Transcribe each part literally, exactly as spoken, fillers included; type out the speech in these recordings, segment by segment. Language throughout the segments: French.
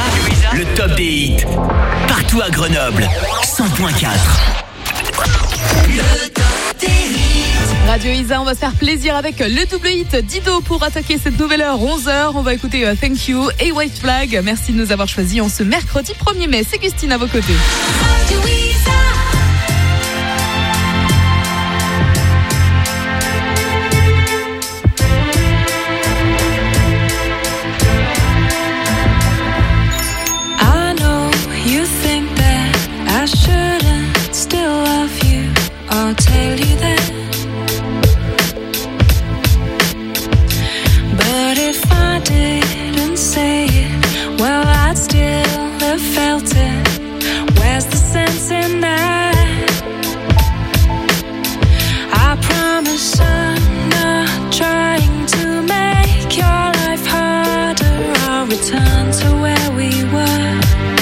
le top des hits. Partout à Grenoble, cent point quatre. Le top des hits. Radio Isa, on va se faire plaisir avec le double hit Dido pour attaquer cette nouvelle heure, onze heures. On va écouter uh, Thank You et White Flag. Merci de nous avoir choisis en ce mercredi premier mai. C'est Gustine à vos côtés. Radio Isa. I shouldn't still love you, I'll tell you that. But if I didn't say it, well, I'd still have felt it. Where's the sense in that? I promise I'm not trying to make your life harder. I'll return to where we were.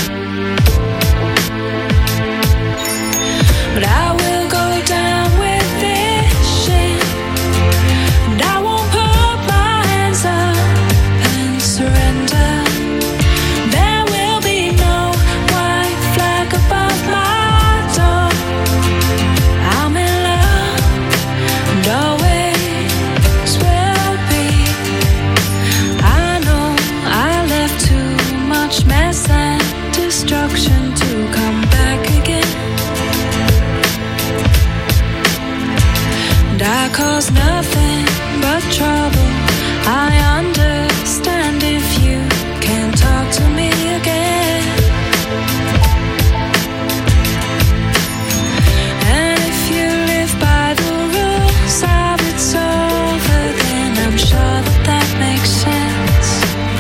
But I will go down with this shit, and I won't put my hands up and surrender. There will be no white flag above my door. I'm in love, and always will be. I know I left too much mess and destruction to come back again. I cause nothing but trouble. I understand if you can't talk to me again. And if you live by the rules of it's over, then I'm sure that that makes sense.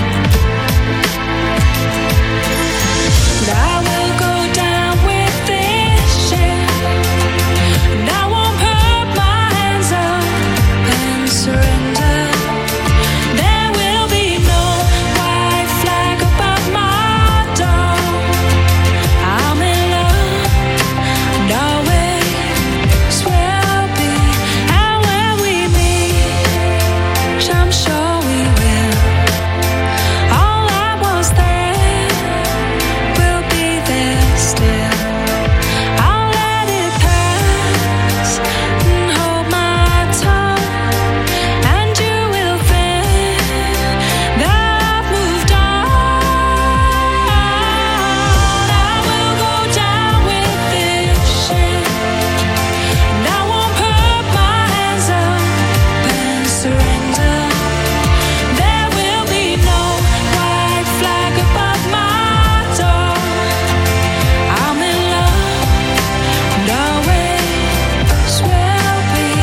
But I will go down with this shit, and I won't put my and surrender. There will be no white flag above my door. I'm in love, and always will be. And when we meet, I'm sure we will. All I was there will be there still. I'll let it pass and hold my tongue. And you will think that I've moved on. I will go down with this shit, and I won't put my hands up and surrender. There will be no white flag above my door. I'm in love, and always will be.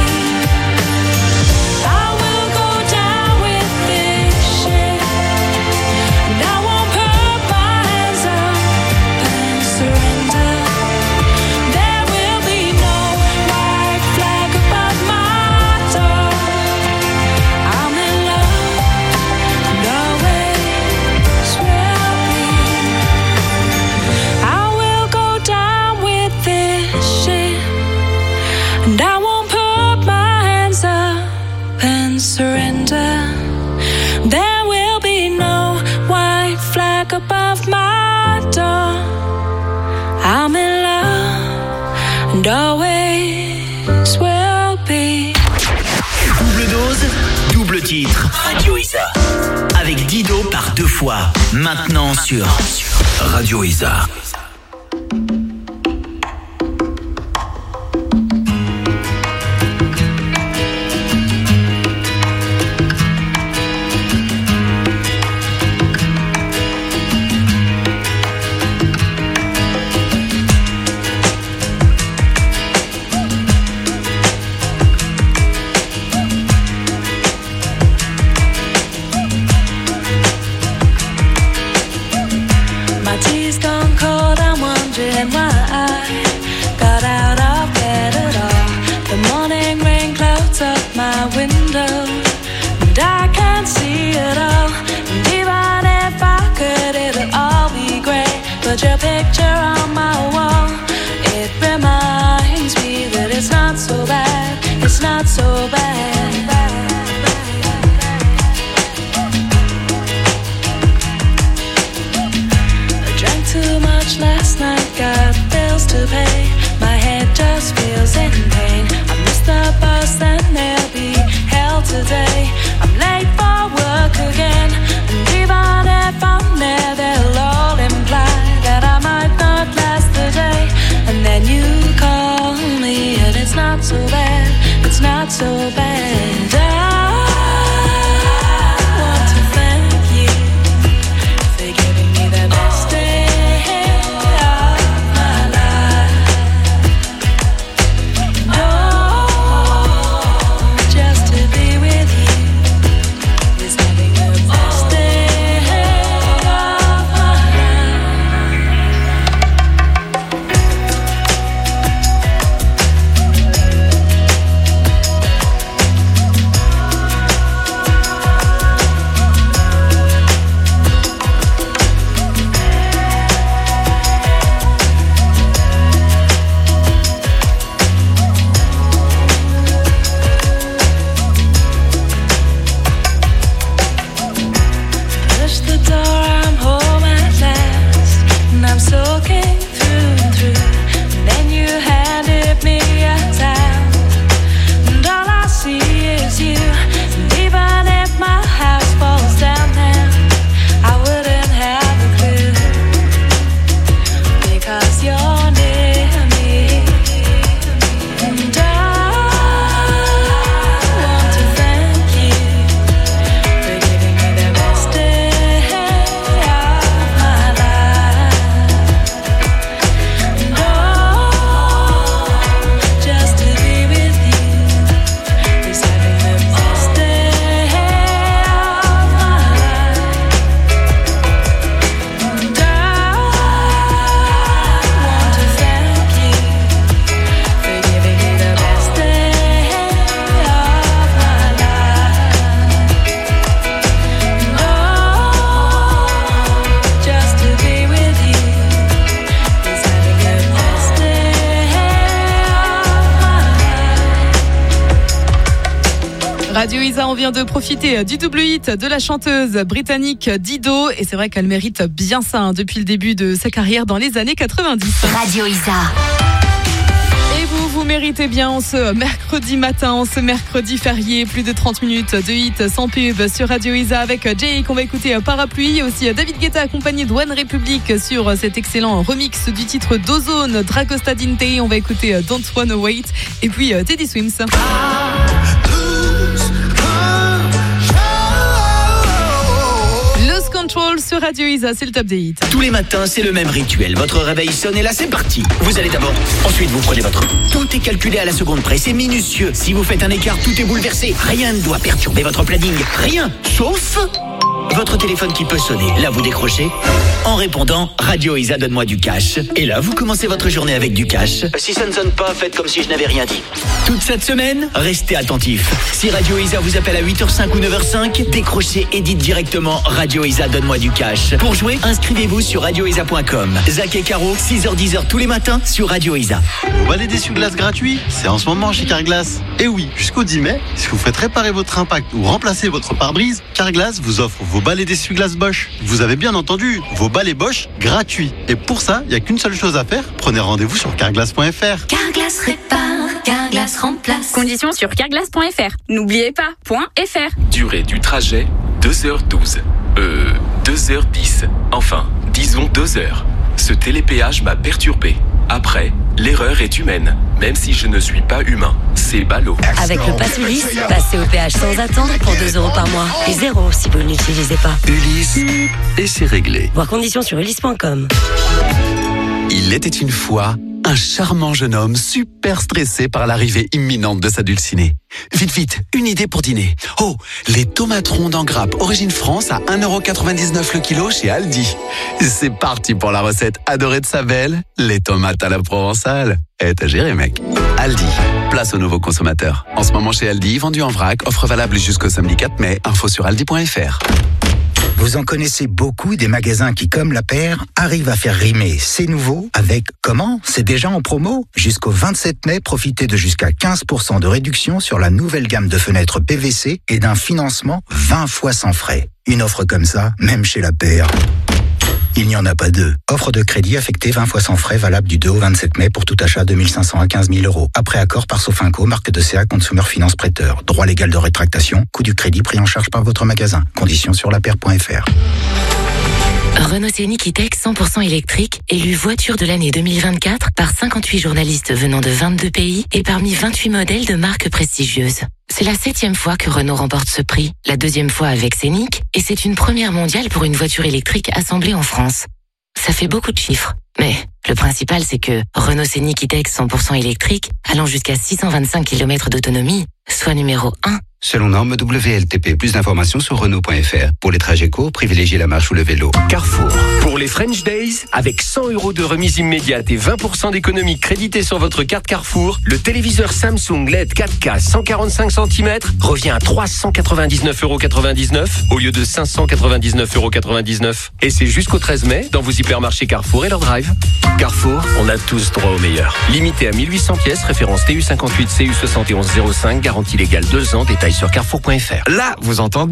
I will go down with this shit, and I won't put my hands up and surrender. There will be no white flag above my door. I'm in love, and always will be. I will go down with this shit, and I won't put my hands up and surrender. There will be no white flag above my door. I'm in love, and always will be. Double dose, double titre. Radio Isa. Avec Dido par deux fois. Maintenant sur Radio Isa. My tea's gone cold. to pay. My head just feels in pain. I missed the bus and there'll be hell today. I'm late for work again, and even if I'm there, they'll all imply that I might not last the day. And then you call me, and it's not so bad, it's not so bad. I want to thank you for giving me the best day of my life. Oh, just to be with you is having the best day of my life. Push the door, I'm home at last, and I'm soaking through and through. And then you handed me a towel, and all I see is you. And even if my house falls down now, I wouldn't have a clue, because you're near me. And I want to thank you for giving me the best day of my life. And oh, just to be with you is having the best day of my life. And I want to thank you for giving me the best day of my life. No, just to be with you is having the best day of my life. Radio Isa, on vient de profiter du double hit de la chanteuse britannique Dido. Et c'est vrai qu'elle mérite bien ça hein, depuis le début de sa carrière dans les années quatre-vingt-dix. Radio Isa. Et vous, vous méritez bien en ce mercredi matin, en ce mercredi férié, plus de trente minutes de hit sans pub sur Radio Isa avec Jay qu'on va écouter Parapluie. Et aussi David Guetta accompagné de One Republic sur cet excellent remix du titre d'Ozone, Dragosta Dinte. On va écouter Don't Wanna Wait et puis Teddy Swims. Lose Control sur Radio Isa, c'est le top des hits. Tous les matins, c'est le même rituel. Votre réveil sonne et là, c'est parti. Vous allez d'abord, ensuite vous prenez votre... Tout est calculé à la seconde près, c'est minutieux. Si vous faites un écart, tout est bouleversé. Rien ne doit perturber votre planning. Rien, sauf... votre téléphone qui peut sonner. Là, vous décrochez. En répondant, Radio Isa, donne-moi du cash. Et là, vous commencez votre journée avec du cash. Si ça ne sonne pas, faites comme si je n'avais rien dit. Toute cette semaine, restez attentifs. Si Radio Isa vous appelle à huit heures cinq ou neuf heures cinq, décrochez et dites directement Radio Isa, donne-moi du cash. Pour jouer, inscrivez-vous sur radio isa point com. Zach et Caro, six heures dix heures tous les matins sur Radio Isa. Vos balais d'essuie-glace gratuits, c'est en ce moment chez Carglass. Et oui, jusqu'au dix mai, si vous faites réparer votre impact ou remplacer votre pare-brise, Carglass vous offre vos balais d'essuie-glace Bosch. Vous avez bien entendu, vos balais Bosch gratuits. Et pour ça, il n'y a qu'une seule chose à faire, prenez rendez-vous sur carglass point f r. Carglass répare, Carglass remplace. Conditions sur carglass point f r. N'oubliez pas, .fr. Durée du trajet, deux heures douze. Euh, deux heures dix. Enfin, disons deux heures. Ce télépéage m'a perturbé. Après, l'erreur est humaine, même si je ne suis pas humain. C'est ballot. Avec le Pass Ulysse, passez au péage sans attendre pour deux euros par mois. Et zéro si vous ne l'utilisez pas. Ulysse, et c'est réglé. Voir conditions sur ulysse point com. Il était une fois un charmant jeune homme super stressé par l'arrivée imminente de sa dulcinée. Vite, vite, une idée pour dîner. Oh, les tomates rondes en grappe origine France à un euro quatre-vingt-dix-neuf le kilo chez Aldi. C'est parti pour la recette adorée de sa belle, les tomates à la provençale. Eh, t'as géré, mec. Aldi, place aux nouveaux consommateurs. En ce moment chez Aldi, vendu en vrac, offre valable jusqu'au samedi quatre mai. Info sur aldi point f r. Vous en connaissez beaucoup des magasins qui, comme la paire, arrivent à faire rimer c'est nouveau avec comment c'est déjà en promo. Jusqu'au vingt-sept mai, profitez de jusqu'à quinze pour cent de réduction sur la nouvelle gamme de fenêtres P V C et d'un financement vingt fois sans frais. Une offre comme ça, même chez la paire. Il n'y en a pas deux. Offre de crédit affectée vingt fois sans frais, valable du deux au vingt-sept mai pour tout achat de mille cinq cents à quinze mille euros. Après accord par Sofinco, marque de C A Consumer Finance Prêteur. Droit légal de rétractation, coût du crédit pris en charge par votre magasin. Conditions sur la paire point f r. Renault Scénic E-Tech cent pour cent électrique, élu voiture de l'année deux mille vingt-quatre par cinquante-huit journalistes venant de vingt-deux pays et parmi vingt-huit modèles de marques prestigieuses. C'est la septième fois que Renault remporte ce prix, la deuxième fois avec Scénic, et c'est une première mondiale pour une voiture électrique assemblée en France. Ça fait beaucoup de chiffres, mais le principal c'est que Renault Scénic E-Tech cent pour cent électrique, allant jusqu'à six cent vingt-cinq kilomètres d'autonomie, soit numéro un. Selon norme W L T P, plus d'informations sur Renault point f r. Pour les trajets courts, privilégiez la marche ou le vélo. Carrefour. Pour les French Days, avec cent euros de remise immédiate et vingt pour cent d'économie créditée sur votre carte Carrefour, le téléviseur Samsung L E D quatre K cent quarante-cinq centimètres revient à trois cent quatre-vingt-dix-neuf euros quatre-vingt-dix-neuf au lieu de cinq cent quatre-vingt-dix-neuf euros quatre-vingt-dix-neuf. Et c'est jusqu'au treize mai dans vos hypermarchés Carrefour et leur drive. Carrefour, on a tous droit au meilleur. Limité à mille huit cents pièces, référence T U cinquante-huit C U soixante et onze zéro cinq, garantie légale deux ans, détails sur carrefour point f r. Là, vous entendez ?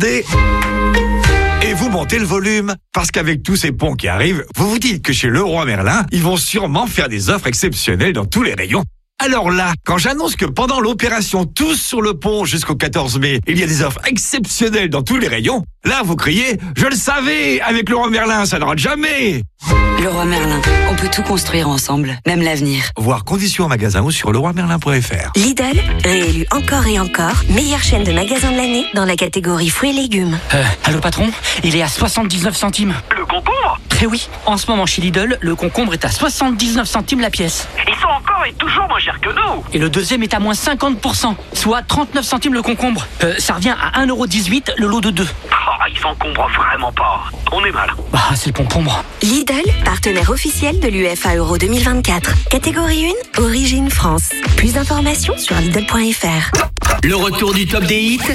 Et vous montez le volume. Parce qu'avec tous ces ponts qui arrivent, vous vous dites que chez Leroy Merlin, ils vont sûrement faire des offres exceptionnelles dans tous les rayons. Alors là, quand j'annonce que pendant l'opération Tous sur le pont jusqu'au quatorze mai, il y a des offres exceptionnelles dans tous les rayons, là vous criez « Je le savais, avec Leroy Merlin, ça ne rate jamais !» Leroy Merlin, on peut tout construire ensemble, même l'avenir. Voir conditions en magasin ou sur leroy merlin point f r. Lidl, réélu encore et encore, meilleure chaîne de magasins de l'année dans la catégorie fruits et légumes. Euh, allô patron, il est à soixante-dix-neuf centimes. Le concombre ? Eh oui, en ce moment chez Lidl, le concombre est à soixante-dix-neuf centimes la pièce. Ils sont encore et toujours moins chers que nous. Et le deuxième est à moins cinquante pour cent, soit trente-neuf centimes le concombre. Euh, ça revient à un euro dix-huit le lot de deux. Oh, ils s'encombrent vraiment pas. On est mal. Bah, c'est le concombre. Lidl, partenaire officiel de l'U F A Euro deux mille vingt-quatre. Catégorie un, Origine France. Plus d'informations sur Lidl point f r. Le retour du top des hits,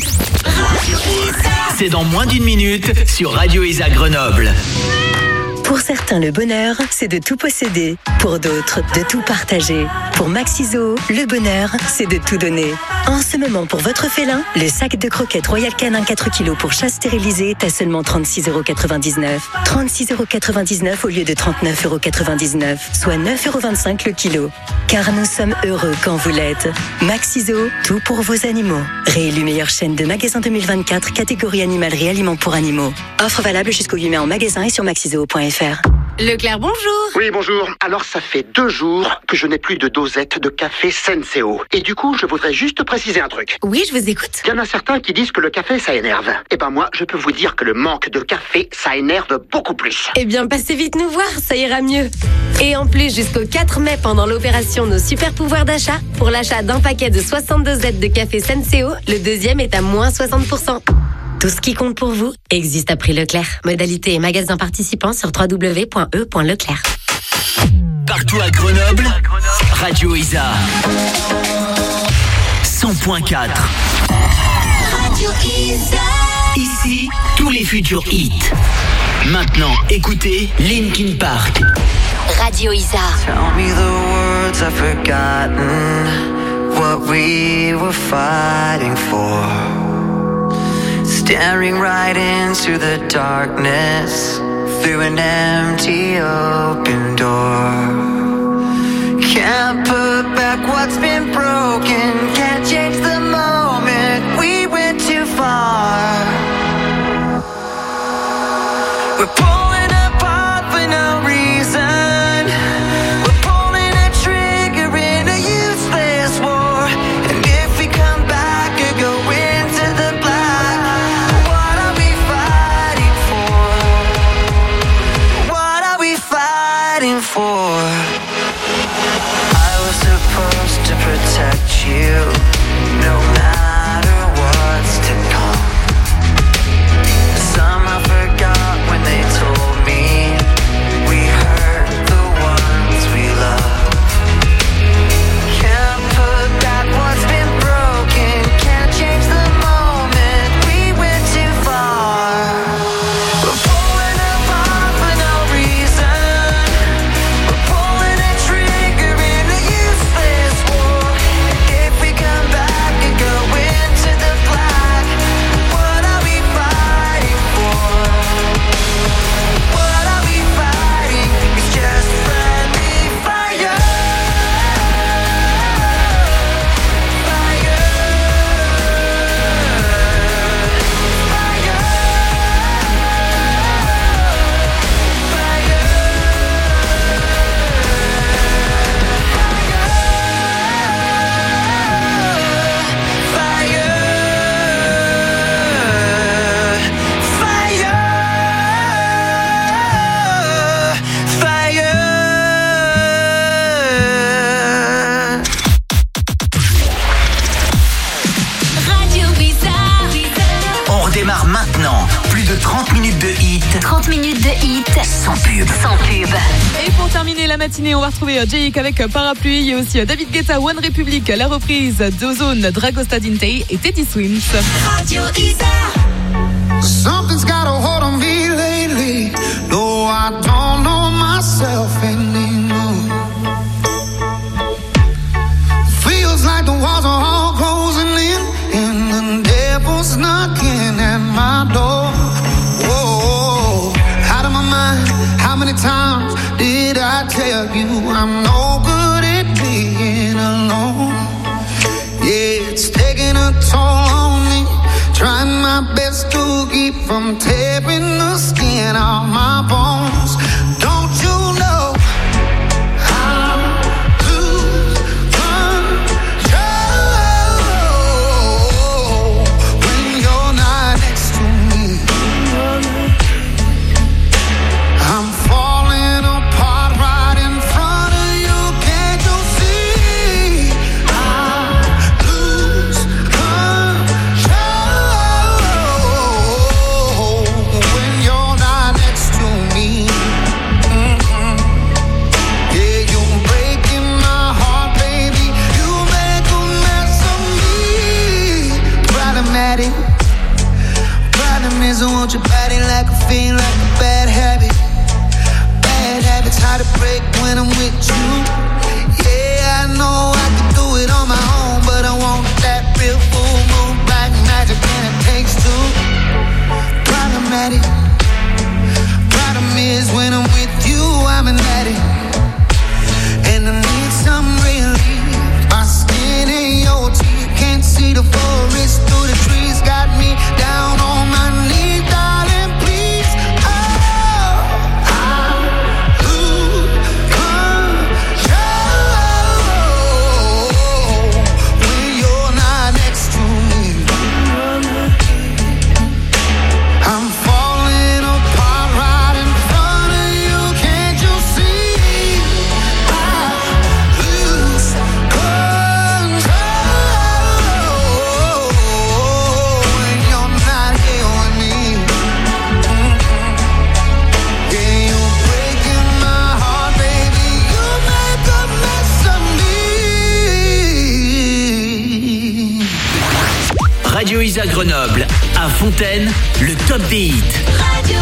c'est dans moins d'une minute sur Radio Isa Grenoble. Pour certains, le bonheur, c'est de tout posséder. Pour d'autres, de tout partager. Pour Maxiso, le bonheur, c'est de tout donner. En ce moment, pour votre félin, le sac de croquettes Royal Canin quatre kilos pour chat stérilisé est à seulement trente-six euros quatre-vingt-dix-neuf. trente-six euros quatre-vingt-dix-neuf au lieu de trente-neuf euros quatre-vingt-dix-neuf, soit neuf euros vingt-cinq le kilo. Car nous sommes heureux quand vous l'êtes. Maxiso, tout pour vos animaux. Réélu meilleure chaîne de magasins deux mille vingt-quatre, catégorie animalerie aliments pour animaux. Offre valable jusqu'au huit mai en magasin et sur maxiso point f r. Leclerc, bonjour. Oui, bonjour. Alors, ça fait deux jours que je n'ai plus de dosette de café Senseo. Et du coup, je voudrais juste préciser un truc. Oui, je vous écoute. Il y en a certains qui disent que le café, ça énerve. Eh ben moi, je peux vous dire que le manque de café, ça énerve beaucoup plus. Eh bien, passez vite nous voir, ça ira mieux. Et en plus, jusqu'au quatre mai, pendant l'opération Nos Super Pouvoirs d'achat, pour l'achat d'un paquet de soixante-deux dosettes de café Senseo, le deuxième est à moins soixante pour cent. Tout ce qui compte pour vous existe à prix Leclerc. Modalité et magasins participants sur w w w point e point leclerc. Partout à Grenoble, Radio Isa cent point quatre. Radio Isa. Ici, tous les futurs hits. Maintenant, écoutez Linkin Park. Radio Isa. Tell me the words I've forgotten, what we were fighting for. Staring right into the darkness, through an empty open door. Can't put back what's been broken, can't change the moment, we went too far. We're pulling apart for no reason, we're pulling a trigger in a useless war. And if we come back or go into the black, what are we fighting for? What are we fighting for? I was supposed to protect you, trente minutes de hit. trente minutes de hit. Sans pub. Sans pub. Et pour terminer la matinée, on va retrouver Jake avec Parapluie. Il y a aussi David Guetta, One Republic, la reprise d'Ozone, Dragostea Dintei et Teddy Swims. Radio Isa. Something's got a hold on me lately. No, I don't know myself anymore. Feels like the walls are all closing in, and the devil's knocking at my door. Whoa, out of my mind. How many times did I tell you I'm no good at being alone? Yeah, it's taking a toll on me. Trying my best to keep from tearing the skin off my bones. Don't you know I lose control when you're not next to me? I'm falling apart right in front of you. Can't you see? I lose control when you're not next to me. Mm-mm. Yeah, you're breaking my heart, baby. You make a mess of me. Problematic. Problem is I want your body like a fiend, like a bad habit. Bad habits hard to break when I'm with you. Yeah, I know I can do it on my own, but I want that real full moon black magic, and it takes two. Problematic. Problem is when I'm with you, I'm an addict, and I need some relief. My skin ain't your teeth, can't see the forest through the trees. Got me down on my knees, darling, please. Oh, I lose control when you're not next to me. I'm falling apart right in front of you. Can't you see? I lose control when you're not here with me. Yeah, you're breaking my heart, baby. You make a mess of me. Radio Isa Grenoble, à Fontaine, le top des hits. Radio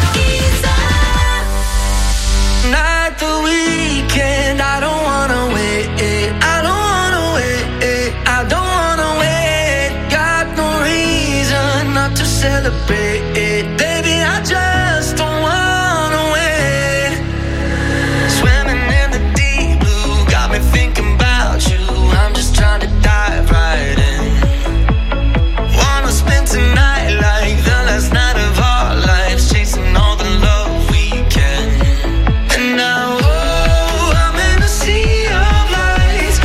Not the weekend, I don't wanna wait. I don't wanna wait. I don't wanna wait. Got no reason not to celebrate. Baby, I just don't wanna wait. Swimming in the deep blue, got me thinking about you. I'm just trying to dive right in. Wanna spend tonight like the last night of our lives, chasing all the love we can. And now, oh, I'm in a sea of lights.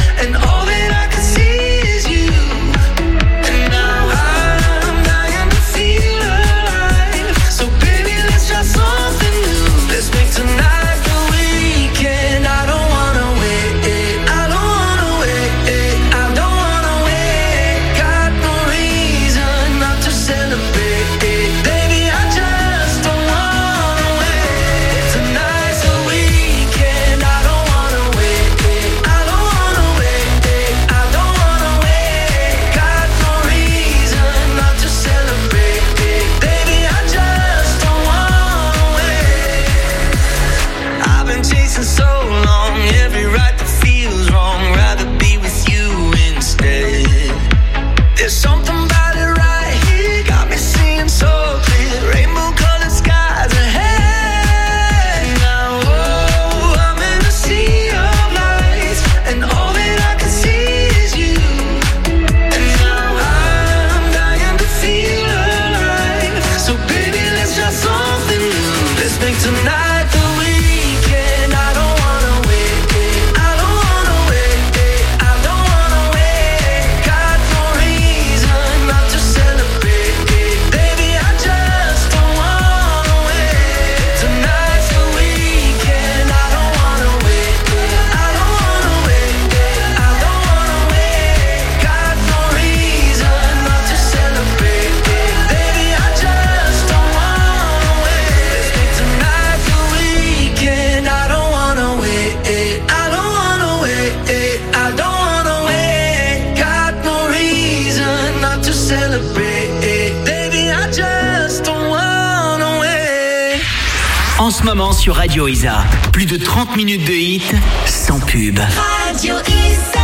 celebrate. Baby, I just don't wanna wait. En ce moment sur Radio Isa, plus de trente minutes de hits sans pub. Radio Isa.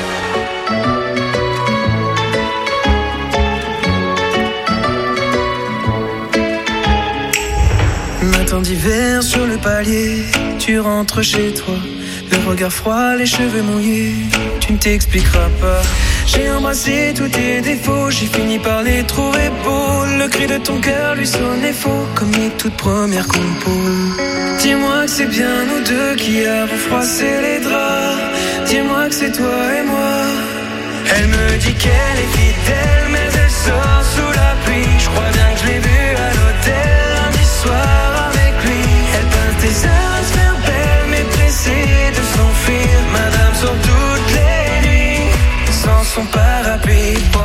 Matin d'hiver sur le palier, tu rentres chez toi, le regard froid, les cheveux mouillés, tu ne t'expliqueras pas. J'ai embrassé tous tes défauts, j'ai fini par les trouver beaux. Le cri de ton cœur lui sonnait faux, comme les toutes premières compos. Dis-moi que c'est bien nous deux qui avons froissé les draps. Dis-moi que c'est toi et moi. Elle me dit qu'elle est fidèle, mais elle sort sous la pluie. Je crois bien que je l'ai vue à l'hôtel lundi soir avec lui. Elle passe des heures à se faire belle, mais pressée de s'enfuir. Madame sort toutes les nuits sans son parapluie. Oh,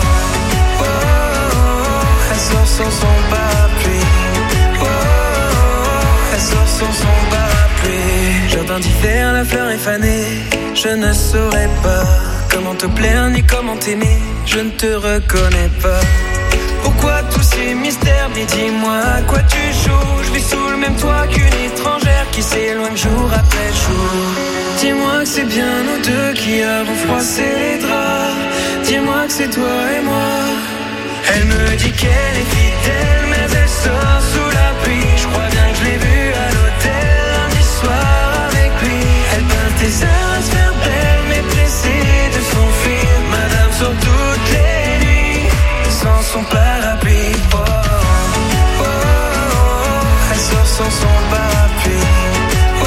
oh, oh, elle sort sans son parapluie. Oh, oh, elle sort sans son parapluie. Jardin d'hiver, la fleur est fanée. Je ne saurais pas comment te plaire ni comment t'aimer. Je ne te reconnais pas. Pourquoi tous ces mystères? Mais dis-moi à quoi tu joues. Je vis sous le même toit qu'une étrangère qui s'éloigne jour après jour. Dis-moi que c'est bien nous deux qui avons froissé les draps. Dis-moi que c'est toi et moi. Elle me dit qu'elle est fidèle, mais elle sort sous la pluie. Je crois bien que je l'ai vue à l'hôtel lundi soir avec lui. Elle passe des heures à se faire belle, mais pressée de s'enfuir. Madame sort toutes les nuits sans son parapluie. Oh, oh, oh, oh, elle sort sans son parapluie. Oh, oh,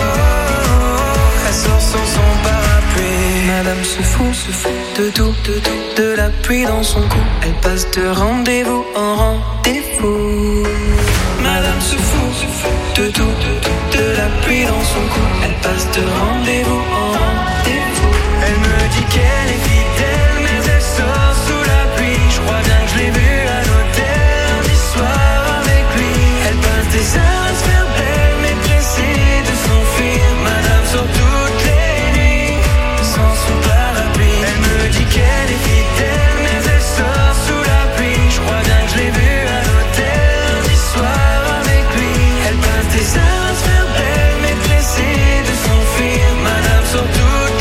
oh, elle sort sans son parapluie. Madame se fout, se fout de tout, de tout, de la pluie dans son cou. Elle passe de rendez-vous en rendez-vous. Madame se fout, se fout de tout, de tout, de la pluie dans son cou. Elle passe de rendez-vous en rendez-vous. Elle me dit qu'elle est fidèle, mais elle sort sous la pluie. Je crois bien que je l'ai vue à l'hôtel lundi soir avec lui. Elle passe des heures à se faire belle, mais pressée de s'enfuir. Madame sort toutes les nuits sans son parapluie. Elle me dit qu'elle est fidèle, mais elle sort sous la pluie. Je crois bien que je l'ai vue à l'hôtel lundi soir avec lui. Elle passe des heures à se faire belle, mais pressée de s'enfuir. Madame sort toutes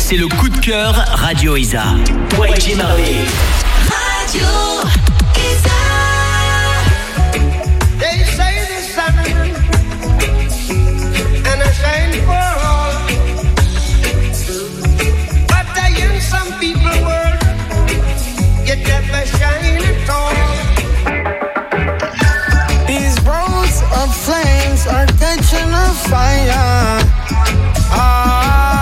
c'est le coup de cœur Radio Isa. Y G Marley. Radio Isa. They say the sun and a shine for all, but in some people world, you never shine at all. These roads of flames are catching a fire. Ah.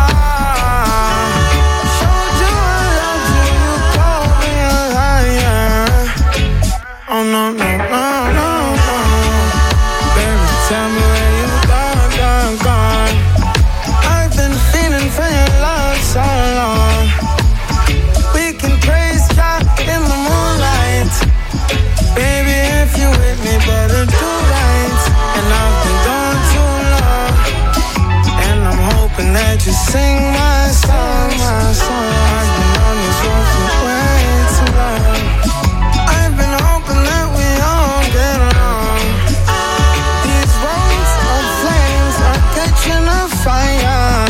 Oh no, no, no, no, no. Baby, tell me where you gone, gone, gone. I've been feeling for your love so long. We can praise God in the moonlight. Baby, if you with me, better do right. And I've been gone too long, and I'm hoping that you sing my song, my song. I've been on this road for way too long. I've been hoping that we all get along. These roads of flames are catching a fire.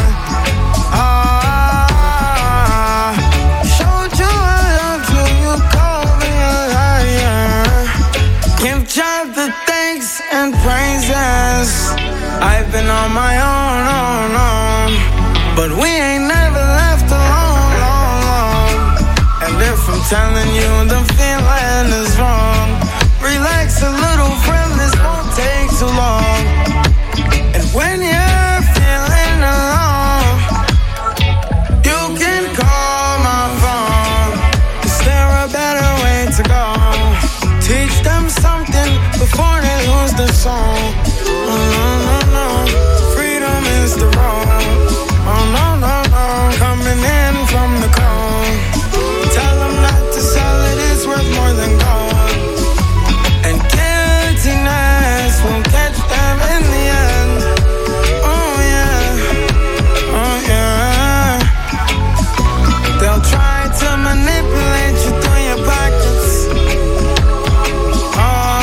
Ah, showed you I loved you, you called me a liar. Give God the thanks and praises. I've been on my own, own, own, but we ain't never left alone, long, long. And if I'm telling you the feeling is wrong, relax a little, friend, this won't take too long. And when you're feeling alone, you can call my phone. Is there a better way to go? Teach them something before they lose the song. Oh no, no, no, freedom is the road. Oh no, no, no, coming in from the cold. Tell them not to sell it, it's worth more than gold. And guiltiness will catch them in the end. Oh yeah, oh yeah. They'll try to manipulate you through your pockets. Oh,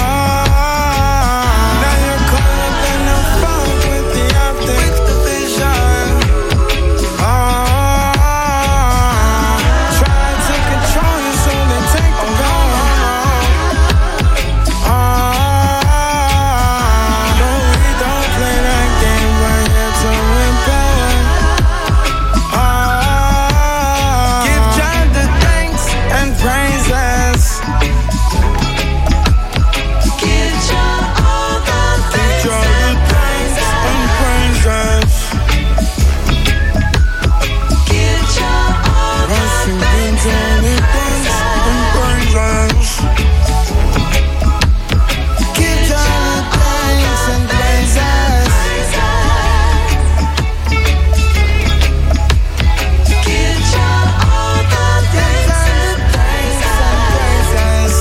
now you're caught up in the fog with the optics, the vision. Oh, try to control you so they take the power. Oh, no, we don't play that game, we're here to empower. Oh, give God the thanks and praises. Give God all the thanks and praises. Give God all the thanks and praises. Give God the thanks and praises. Give God all the thanks and praises.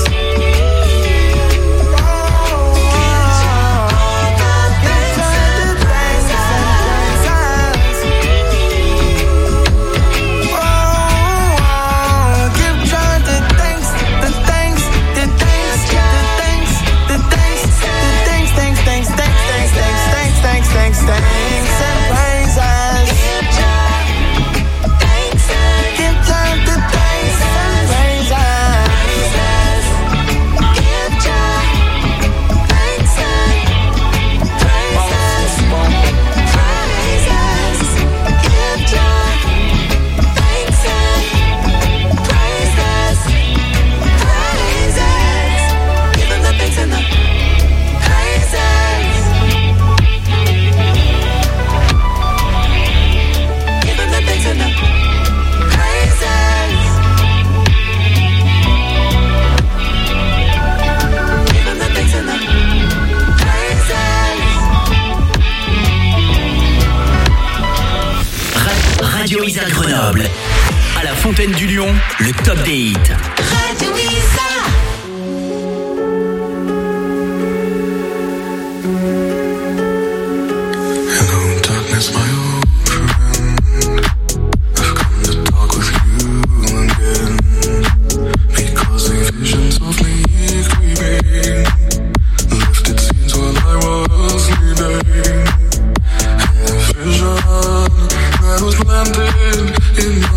Radio Isa Grenoble. À la Fontaine du Lion, le top des hits. Radio Isa. Hello, darkness, my old friend. I've come to talk with you again. Because the visions of me creeping lifted scenes while I was sleeping. And the vision that was planted in my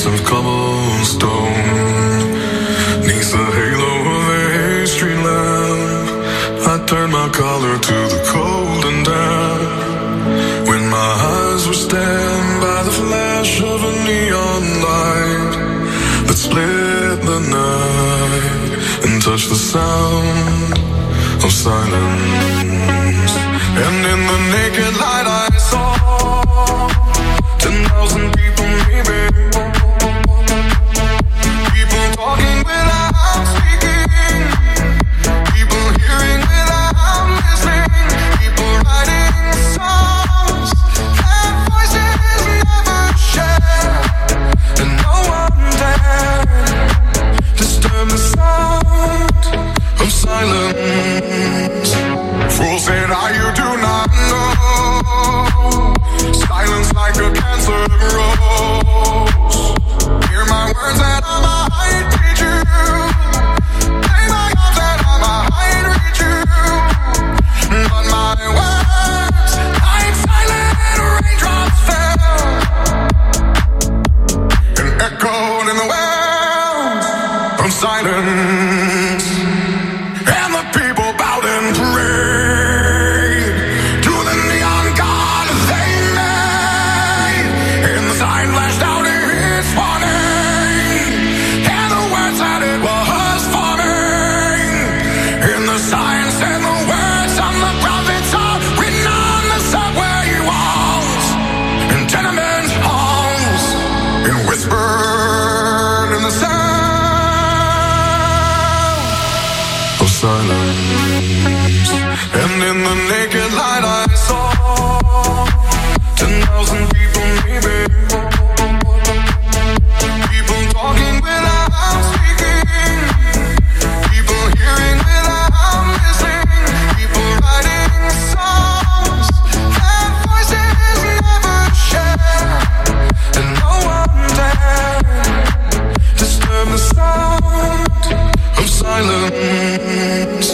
streets of cobblestone. Neath the halo of a street lamp, I turned my collar to the cold and damp. When my eyes were stabbed by the flash of a neon light that split the night and touched the sound of silence. And in the naked light I saw ten thousand people maybe, people talking without speaking, people hearing without listening, people writing songs that voices never share, and no one dared disturb the sound of silence. Fool said, I you do not know, silence like a cancer grows. Hear my words and I might teach you, play my arms and I might reach you, but my words like silent raindrops fell and echoed in the wells of silence. And the people bowed and prayed to the neon god they made. And the sign flashed out its warning, and the words that it was forming. And the sign said the words on the prophets are written on the subway walls and tenement halls, and whispered in the sound of silence. And in the naked light I saw ten thousand people maybe, people talking without speaking, people hearing without listening, people writing songs that voices never share, and no one dared disturb the sound of silence.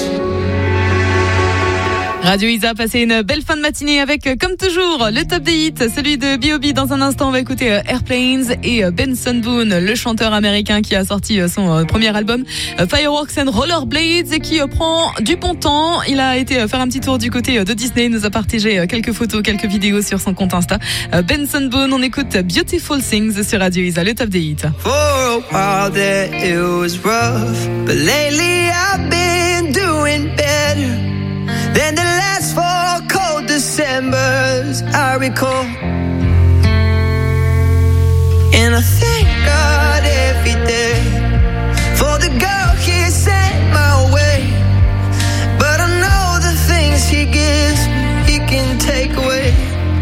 Radio Isa, passez une belle fin de matinée avec, comme toujours, le top des hits, celui de B O B. Dans un instant, on va écouter Airplanes et Benson Boone, le chanteur américain qui a sorti son premier album Fireworks and Rollerblades et qui prend du bon temps. Il a été faire un petit tour du côté de Disney, il nous a partagé quelques photos, quelques vidéos sur son compte Insta. Benson Boone, on écoute Beautiful Things sur Radio Isa, le top des hits. For a while there it was rough, but lately I've been doing better than the last four cold Decembers I recall. And I thank God every day for the girl He sent my way. But I know the things He gives me, He can take away.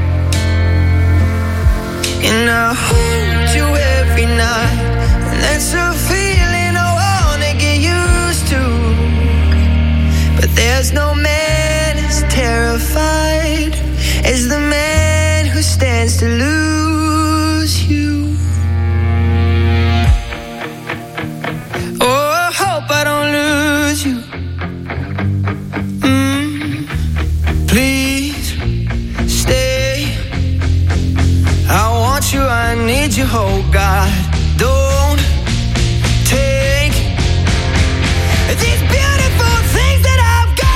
And I hold you every night, and that's a feeling I wanna get used to. But there's no man terrified as the man who stands to lose you. Oh, I hope I don't lose you. Mm, please stay. I want you, I need you, oh God. Don't take these beautiful things that I've got.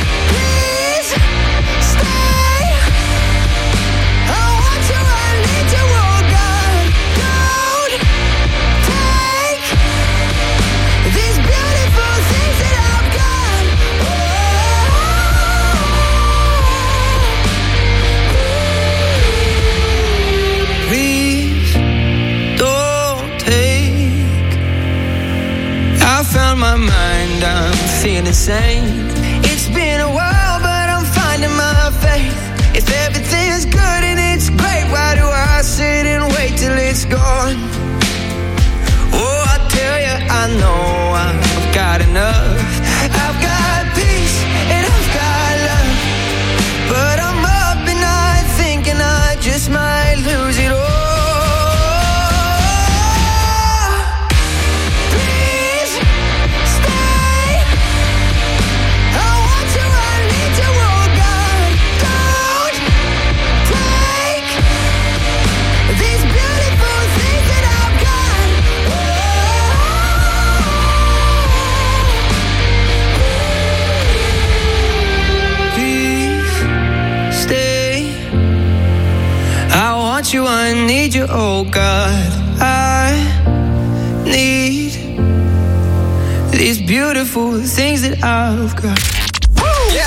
My mind, I'm feeling sane. It's been a while, but I'm finding my faith. If everything's good and it's great, why do I sit and wait till it's gone? Oh, I tell you, I know I've got enough. I've got peace and I've got love, but I'm up at night thinking I just might lose it all. These beautiful things that I've got. you, oh God. I need these beautiful things that I've got. Yeah.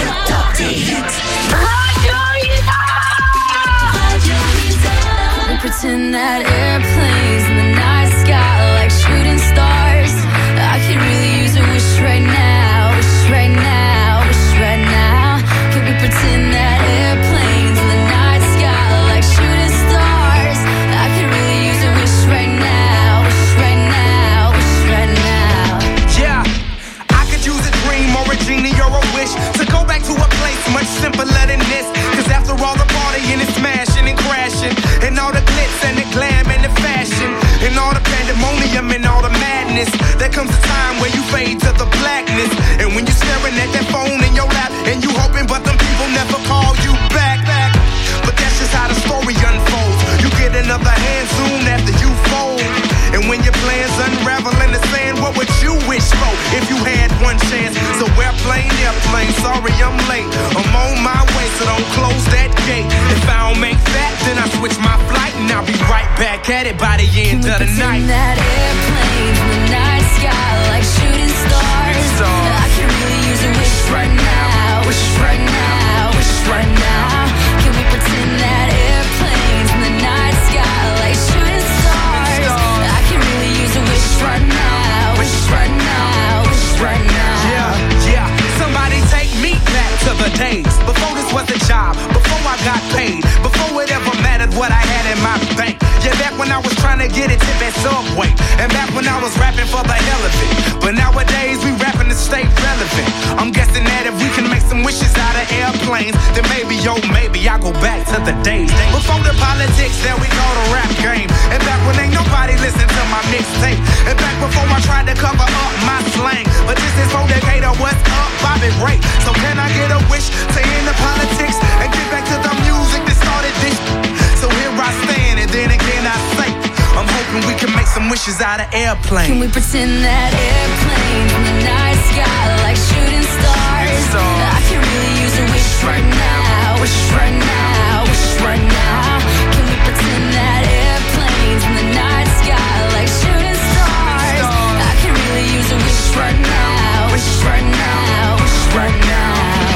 We pretend that airplanes in the night sky are like shooting stars. I could really use a wish right now, wish right now, wish right now. Can we pretend that airplanes in the night sky are like shooting stars? I could really use a wish right now, wish right now, wish right now. Yeah, I could use a dream or a genie or a wish to go back to a place much simpler than this. Cause after all the partying and smashing and crashing, and all the glitz and the glam and the fashion, and all the pandemonium and all the madness, there comes a time where you fade to the blackness. And when you're staring at that phone in your lap, and you hoping but them people never call you back, back. But that's just how the story unfolds. You get another hand soon after you fold. And when your plans unravel in the sand, what would you wish for if you had one chance? So airplane, airplane, sorry I'm late. I'm on my way, so don't close that gate. If I don't make that, then I switch my flight, and I'll be right back at it by the end of the night. That airplane in the night sky like shooting stars. I can really use a wish right now, wish right now, wish right now. Can we pretend that airplanes in the night sky like shooting stars? I can really use a wish right now, wish right now, wish right now. Yeah, yeah. Somebody take me back to the days before this was a job, before I got paid, before it ever mattered what I had in my bank. Yeah, back when I was trying to get a tip at Subway, and back when I was rapping for the hell of it. But nowadays we rapping to stay relevant. I'm guessing that if we can make some wishes out of airplanes, then maybe, yo, maybe I go back to the days before the politics that we call the rap game, and back when ain't nobody listen to my mixtape, and back before I tried to cover up my slang. But this is for Decatur, what's up, Bobby Ray? So can I get a wish to end the politics and get back to the music that started this? So here I stand, and then again I say, I'm hoping we can make some wishes out of airplanes. Can we pretend that airplanes in the night sky like shooting stars? I can really use a wish right now, wish right now, wish right now. Can we pretend that airplanes in the night sky like shooting stars? I can really use a wish right now, wish right now, wish right now.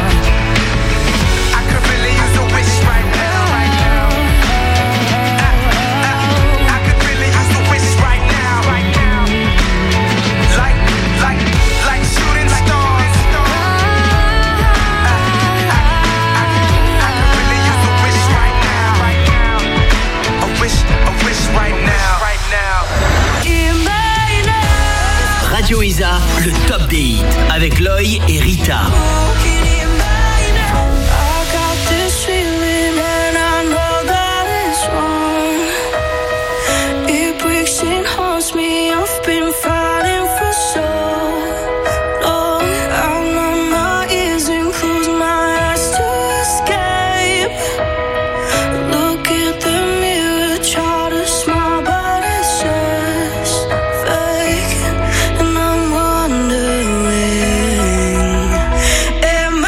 I could really use a wish right now, right now. I, I, I could really use a wish right now, right now. Like, like, like shooting stars. I, I, I, I could really use a wish right now, right now. A wish, a wish right now, right now. Radio Isa, le top des hits, avec Loï et Rita. Am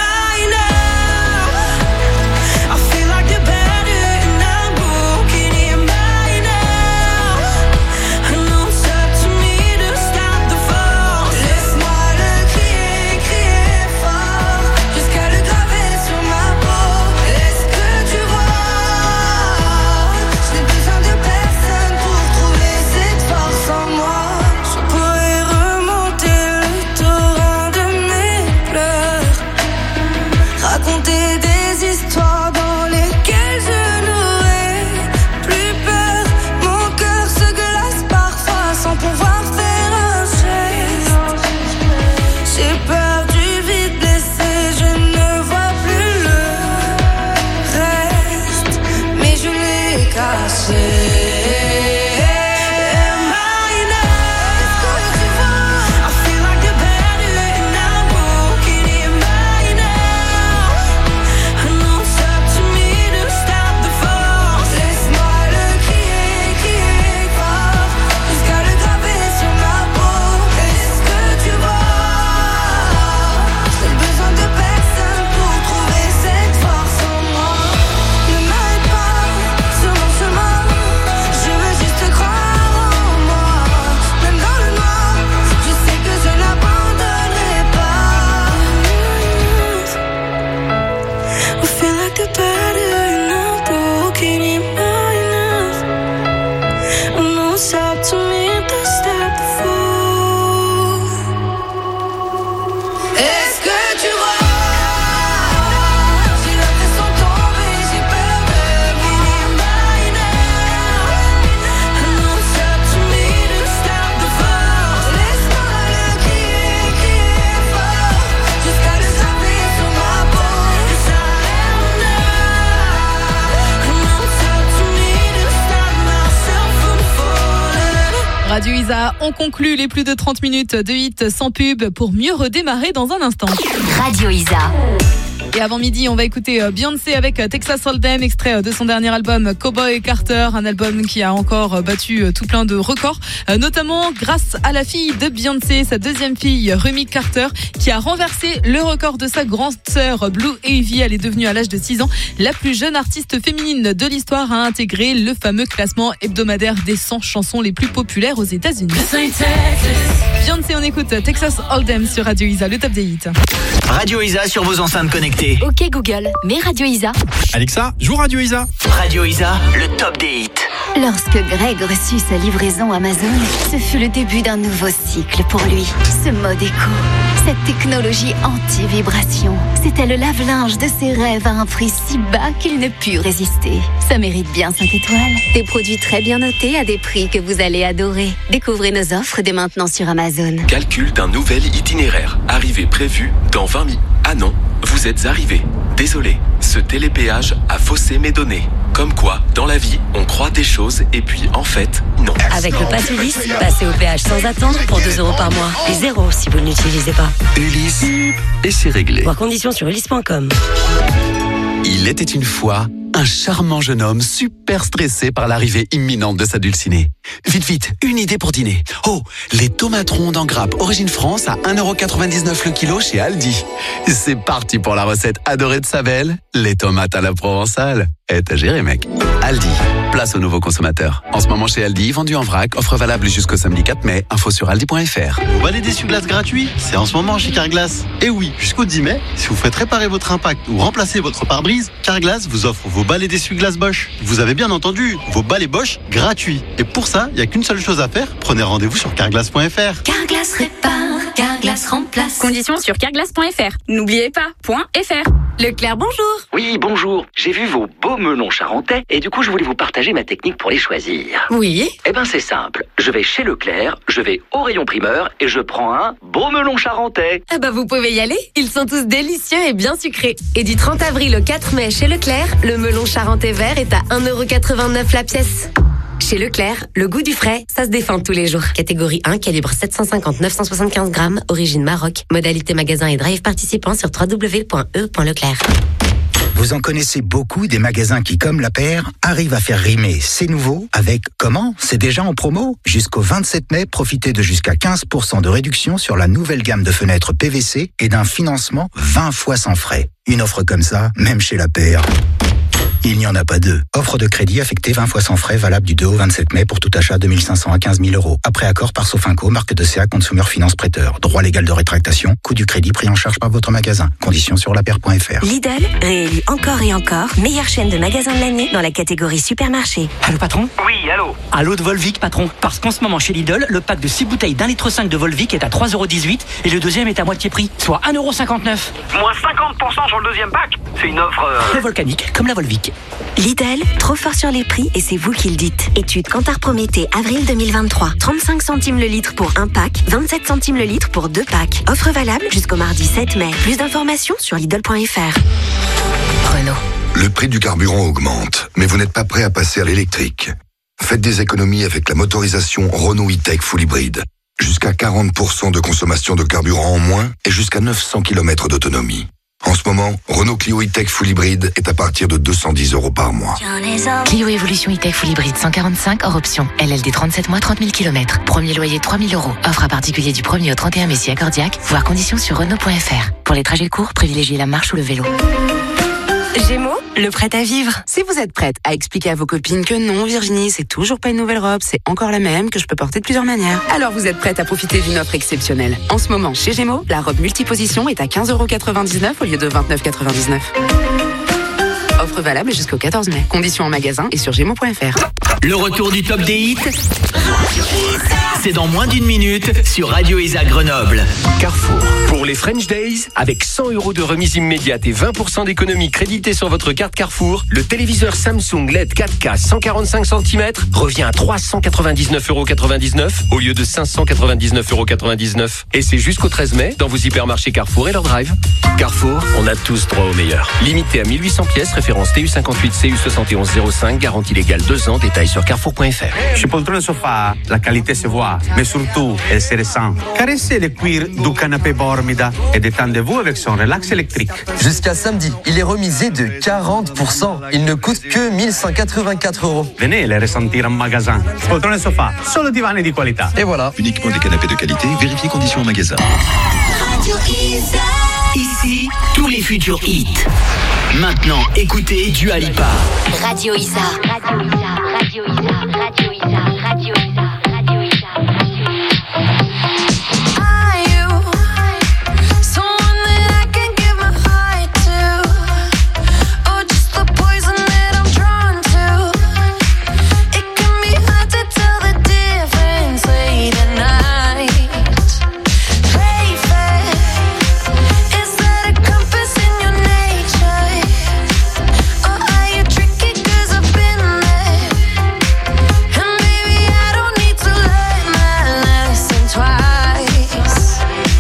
Radio Isa, on conclut les plus de trente minutes de hits sans pub pour mieux redémarrer dans un instant. Radio Isa. Et avant midi, on va écouter Beyoncé avec Texas Hold'em, extrait de son dernier album Cowboy Carter, un album qui a encore battu tout plein de records, notamment grâce à la fille de Beyoncé, sa deuxième fille, Rumi Carter, qui a renversé le record de sa grande sœur Blue Ivy. Elle est devenue à l'âge de six ans la plus jeune artiste féminine de l'histoire à intégrer le fameux classement hebdomadaire des cent chansons les plus populaires aux États-Unis. Beyoncé, on écoute Texas Hold'em sur Radio Isa, le top des hits. Radio Isa sur vos enceintes connectées. Ok Google, mets Radio Isa. Alexa, joue Radio Isa. Radio Isa, le top des hits. Lorsque Greg reçut sa livraison Amazon, ce fut le début d'un nouveau cycle pour lui. Ce mode éco, cette technologie anti-vibration, c'était le lave-linge de ses rêves à un prix si bas qu'il ne put résister. Ça mérite bien cinq étoiles. Des produits très bien notés à des prix que vous allez adorer. Découvrez nos offres dès maintenant sur Amazon. Calcul d'un nouvel itinéraire. Arrivée prévue dans vingt minutes. Ah non, vous êtes arrivé. Désolé, ce télépéage a faussé mes données. Comme quoi, dans la vie, on croit des choses et puis en fait, non. Avec le Pass Ulysse, passez au péage sans attendre pour deux euros par mois. Et zéro si vous ne l'utilisez pas. Ulysse, et c'est réglé. Voir conditions sur ulysse point com. Il était une fois un charmant jeune homme super stressé par l'arrivée imminente de sa dulcinée. Vite, vite, une idée pour dîner. Oh, les tomates rondes en grappe origine France à un euro quatre-vingt-dix-neuf le kilo chez Aldi. C'est parti pour la recette adorée de sa belle, les tomates à la provençale. Eh, t'as géré, mec. Aldi, place aux nouveaux consommateurs. En ce moment chez Aldi, vendu en vrac, offre valable jusqu'au samedi quatre mai. Info sur aldi point fr. Vos balais d'essuie-glace gratuits, c'est en ce moment chez Carglass. Et oui, jusqu'au dix mai, si vous faites réparer votre impact ou remplacer votre pare-brise, Carglass vous offre vos balais d'essuie-glace Bosch. Vous avez bien entendu, vos balais Bosch gratuits. Et pour ça, il n'y a qu'une seule chose à faire, prenez rendez-vous sur carglass point fr. Carglass répare, Carglass remplace. Conditions sur carglass point fr. N'oubliez pas, point .fr. Leclerc, bonjour. Oui, bonjour. J'ai vu vos beaux melons charentais et du coup, je voulais vous partager ma technique pour les choisir. Oui. Eh ben, c'est simple. Je vais chez Leclerc, je vais au rayon primeur et je prends un beau melon charentais. Ah bah, vous pouvez y aller. Ils sont tous délicieux et bien sucrés. Et du trente avril au quatre mai chez Leclerc, le melon charentais vert est à un euro quatre-vingt-neuf la pièce. Chez Leclerc, le goût du frais, ça se défend tous les jours. Catégorie un, calibre sept cent cinquante neuf cent soixante-quinze grammes, origine Maroc. Modalité magasin et drive participant sur w w w point e point leclerc. Vous en connaissez beaucoup des magasins qui, comme la paire, arrivent à faire rimer C'est nouveau avec comment C'est déjà en promo. Jusqu'au vingt-sept mai, profitez de jusqu'à quinze pour cent de réduction sur la nouvelle gamme de fenêtres P V C et d'un financement vingt fois sans frais. Une offre comme ça, même chez la paire, il n'y en a pas deux. Offre de crédit affectée vingt fois sans frais, valable du deux au vingt-sept mai pour tout achat de mille cinq cents à quinze mille euros. Après accord par Sofinco, marque de C A Consumer Finance Prêteur. Droit légal de rétractation, coût du crédit pris en charge par votre magasin. Conditions sur la paire point fr. Lidl, réélu encore et encore, meilleure chaîne de magasins de l'année dans la catégorie supermarché. Allô patron? Oui, allô. Allô de Volvic patron. Parce qu'en ce moment chez Lidl, le pack de six bouteilles d'un litre cinq de Volvic est à trois euros dix-huit et le deuxième est à moitié prix, soit un euro cinquante-neuf. Moins cinquante pour cent sur le deuxième pack. C'est une offre... Euh... Le volcanique, comme la Volvic. Lidl, trop fort sur les prix et c'est vous qui le dites. Étude Kantar Prométhée, avril deux mille vingt-trois. trente-cinq centimes le litre pour un pack, vingt-sept centimes le litre pour deux packs. Offre valable jusqu'au mardi sept mai. Plus d'informations sur lidl point fr. Renault. Le prix du carburant augmente, mais vous n'êtes pas prêt à passer à l'électrique. Faites des économies avec la motorisation Renault E-Tech Full Hybrid. Jusqu'à quarante pour cent de consommation de carburant en moins et jusqu'à neuf cents kilomètres d'autonomie. En ce moment, Renault Clio E-Tech Full Hybrid est à partir de deux cent dix euros par mois. Clio Evolution E-Tech Full Hybrid cent quarante-cinq hors option. L L D trente-sept mois, trente mille kilomètres. Premier loyer trois mille euros. Offre à particulier du premier au trente et un mai si accordiaque. Voir conditions sur Renault point fr. Pour les trajets courts, privilégiez la marche ou le vélo. Gémeaux, le prêt à vivre. Si vous êtes prête à expliquer à vos copines que non, Virginie, c'est toujours pas une nouvelle robe, c'est encore la même, que je peux porter de plusieurs manières, alors vous êtes prête à profiter d'une offre exceptionnelle. En ce moment, chez Gémeaux, la robe multiposition est à quinze euros quatre-vingt-dix-neuf au lieu de vingt-neuf euros quatre-vingt-dix-neuf. Offre valable jusqu'au quatorze mai. Conditions en magasin et sur gémeaux point fr. Le retour du top des hits, c'est dans moins d'une minute sur Radio Isa Grenoble. Carrefour. Pour les French Days, avec cent euros de remise immédiate et vingt pour cent d'économie créditée sur votre carte Carrefour, le téléviseur Samsung L E D quatre K cent quarante-cinq centimètres revient à trois cent quatre-vingt-dix-neuf euros quatre-vingt-dix-neuf au lieu de cinq cent quatre-vingt-dix-neuf euros quatre-vingt-dix-neuf. Et c'est jusqu'au treize mai dans vos hypermarchés Carrefour et leur drive. Carrefour, on a tous droit au meilleur. Limité à mille huit cents pièces, référence T U cinquante-huit C U soixante et onze zéro cinq, garantie légale deux ans, détails sur sur carrefour point f r. Chez Poltrone Sofa, la qualité se voit, mais surtout, elle se ressent. Caressez le cuir du canapé Bormida et détendez-vous avec son relax électrique. Jusqu'à samedi, il est remisé de quarante pour cent. Il ne coûte que mille cent quatre-vingt-quatre euros. Venez les ressentir en magasin. Poltrone Sofa, solo divani di qualità. Et voilà. Uniquement des canapés de qualité, vérifiez conditions en magasin. Radio Isa. Ici, tous les futurs hits. Maintenant, écoutez Dua Lipa. Radio Isa. Radio Isa. Radio Isa. Radio Isa. Radio Isa. Radio Isa. Are you someone that I can give my heart to, or just the poison that I'm drawn to? It can be hard to tell the difference late at night. Play fair. Is that a compass in your nature, or are you tricky? 'Cause I've been there, and maybe I don't need to learn my lesson twice.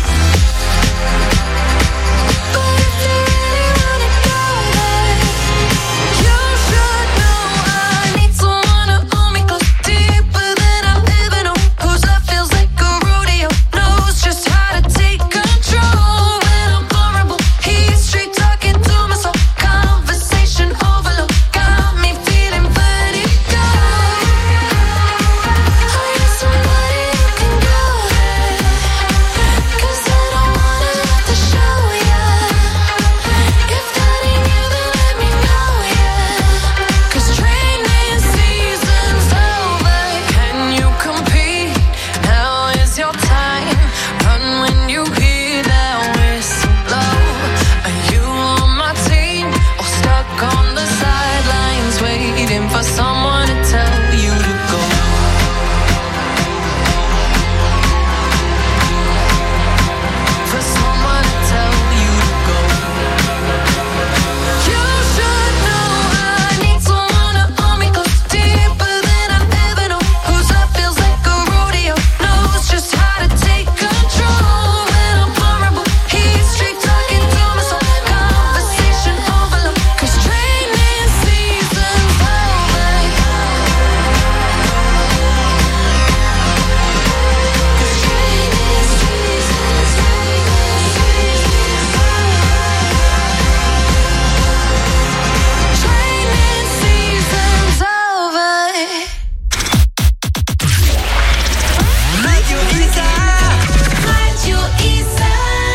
But if you really wanna go there, you should know I need someone to hold me close, deeper than I've ever known. Whose love feels like a rodeo, knows just how to take control when I'm vulnerable. He's straight talking to my soul, conversation overload, got me feeling vertigo. I need somebody who can go there, 'cause I don't wanna have to show ya. If that ain't you, then let me know, yeah. 'Cause training season's over. Can you compete? Now is your time. Run when you hear that whistle blow. Are you on my team or stuck on the sidelines waiting for someone to tell you to go? For someone to tell you to go. You should know I need someone to hold me close, deeper than I've ever known. Whose love feels like a rodeo, knows just how to take control when I'm vulnerable. He's straight talking to my soul, conversation overload. 'Cause training season's over. 'Cause training season's Training season's over. Radio Isa. Radio Isa.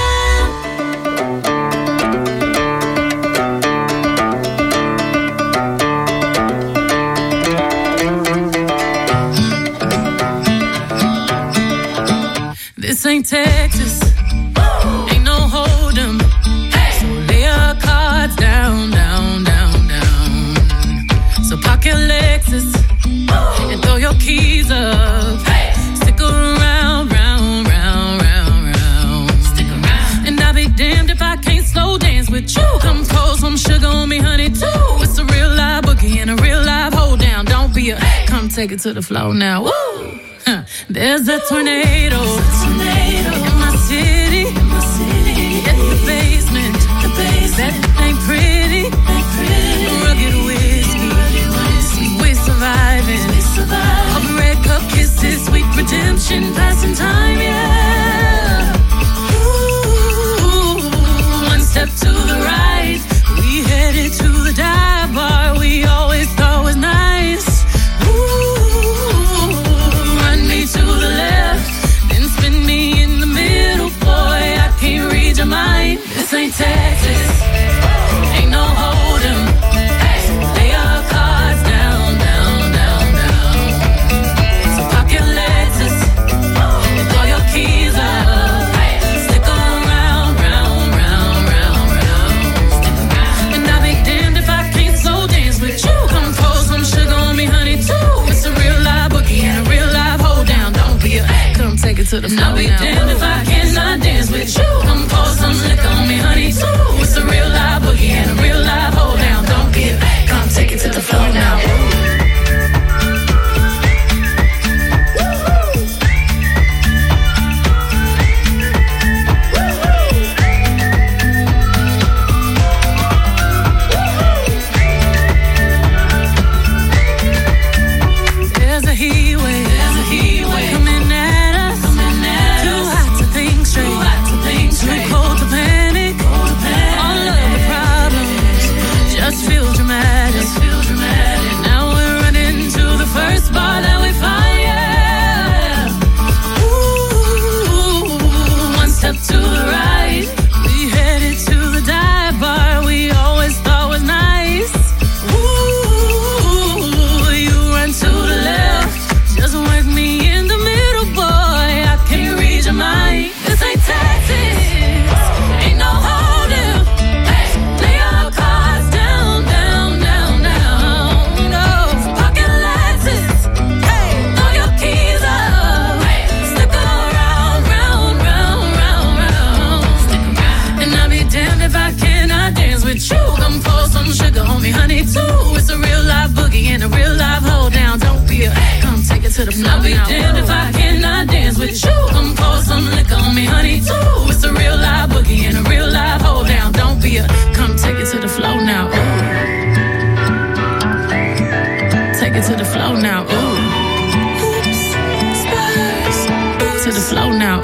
This ain't Texas, ain't no hold'em. So lay your cards down, down, down, down. So park your Lexus and throw your keys up. Stick around, round, round, round, round. Stick around. And I'll be damned if I can't slow dance with you. Come pour some sugar on me, honey, too. It's a real live boogie and a real live hold down. Don't be a, come take it to the floor now. Woo! Huh. There's a tornado, in my city, at the basement. That ain't pretty, rugged whiskey, we surviving. All the red cup kisses, sweet redemption, passing time, yeah. Ooh, one step to the right, we headed to the dive bar we always thought was nice. Ooh, run me to the left, then spin me in the middle, boy, I can't read your mind. This ain't Texas, ain't no hold'em. Lay your cards down, down, down, down. So park your Lexus and throw your keys up. Stick around, round, round, round, round. And I'll be damned if I can't slow dance with you. Come pour some sugar on me, honey, too. It's a real live boogie and a real live hold down. Don't be a, come take it to the floor. I'll be damned if I cannot dance with you. Come pour some liquor on me, honey, too. It's a real live boogie and a real live hold down. Don't be a, come take it to the floor now. with you. Come pour some sugar on me, honey, too. It's a real live boogie and a real live hold down. Don't be a, come take it to the floor. I'll be damned if I cannot dance with you. Come pour some liquor on me, honey, too. It's a real live boogie and a real live hold down. Don't be a, come take it to the floor now. Ooh. Take it to the floor now. Ooh. Oops, spurs. To the floor now. Ooh.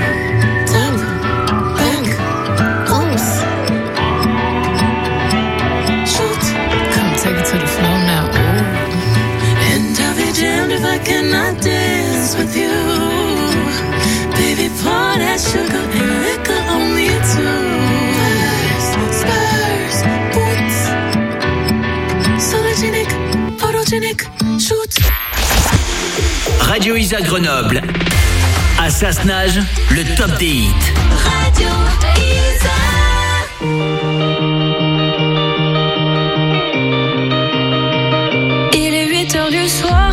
If I cannot dance with you, baby, pour that sugar and liquor on me too. Spurs, boots, sologenic, photogenic, shoot. Radio Isa Grenoble. À Sassenage, le top des hits. Radio Isa. Il est huit heures du soir.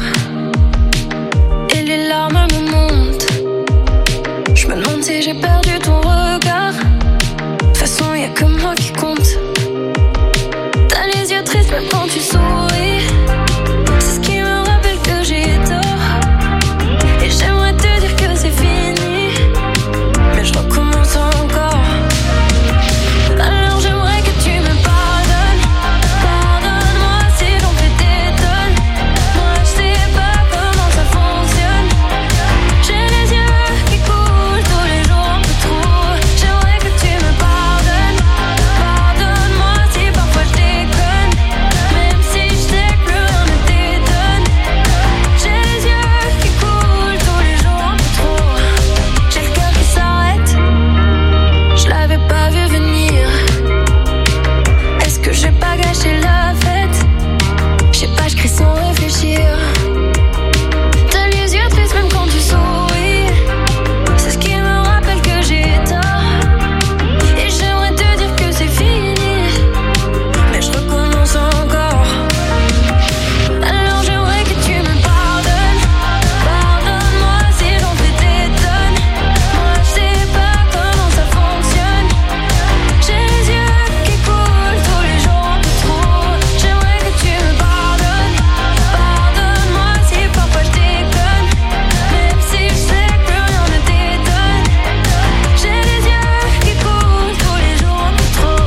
Les larmes me montent. Je me demande si j'ai perdu ton regard. De toute façon, y'a que moi qui compte. T'as les yeux tristes même quand tu souris. C'est ce qui me rappelle que j'ai tort. Et j'aimerais te dire que c'est fini, mais je recommence encore. Alors j'aimerais que tu me pardonnes. Pardonne-moi si j'en fais des tonnes. Moi je sais pas comment ça fonctionne. J'ai les yeux qui coulent tous les jours un peu trop. J'aimerais que tu me pardonnes. Pardonne-moi si parfois je déconne, même si je sais que plus rien ne t'étonne. J'ai les yeux qui coulent tous les jours un peu trop. J'ai le cœur qui s'arrête, je l'avais pas vu venir. Est-ce que j'ai pas gâché la fête? Je sais pas, je crie sans réfléchir. T'as les yeux tristes même quand tu souris. C'est ce qui me rappelle que j'ai tort. Et j'aimerais te dire que c'est fini, mais je recommence encore. Alors j'aimerais que tu me pardonnes. Pardonne-moi si j'en fais des tonnes. Moi je sais pas comment ça fonctionne. J'ai les yeux qui coulent tous les jours un peu trop. J'aimerais que tu me pardonnes. Pardonne-moi si parfois je déconne, même si je sais que plus rien ne t'étonne. J'ai les yeux qui coulent tous les jours un peu trop.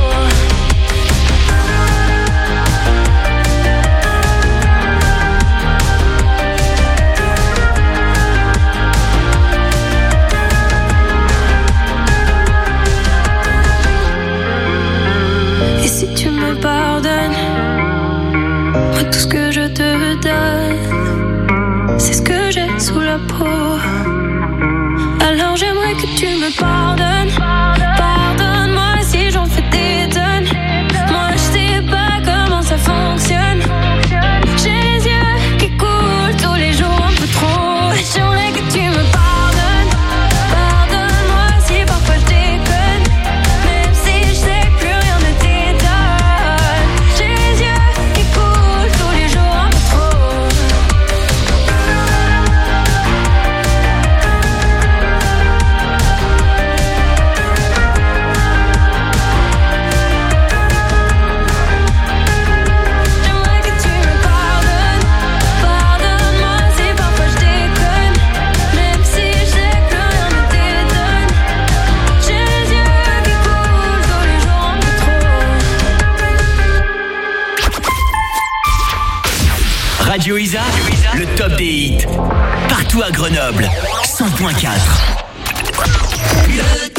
Et si tu me pardonnes, moi tout ce que je te donne, c'est ce que j'ai sous la peau. Alors j'aimerais que tu me pardonnes. Pardonne-moi si j'en fais des tonnes. Moi je sais pas comment ça fonctionne. J'ai les yeux qui coulent tous les jours un peu trop. J'aimerais que tu me pardonnes. Pardonne-moi si parfois je déconne, même si je sais que plus rien ne t'étonne. J'ai les yeux qui coulent tous les jours un peu trop. J'aimerais que tu me pardonnes. Pardonne-moi si parfois je déconne, même si je sais que plus rien ne t'étonne. J'ai les yeux qui coulent tous les jours un peu trop. Radio Isa, le top des hits. Partout à Grenoble, cent point quatre. Le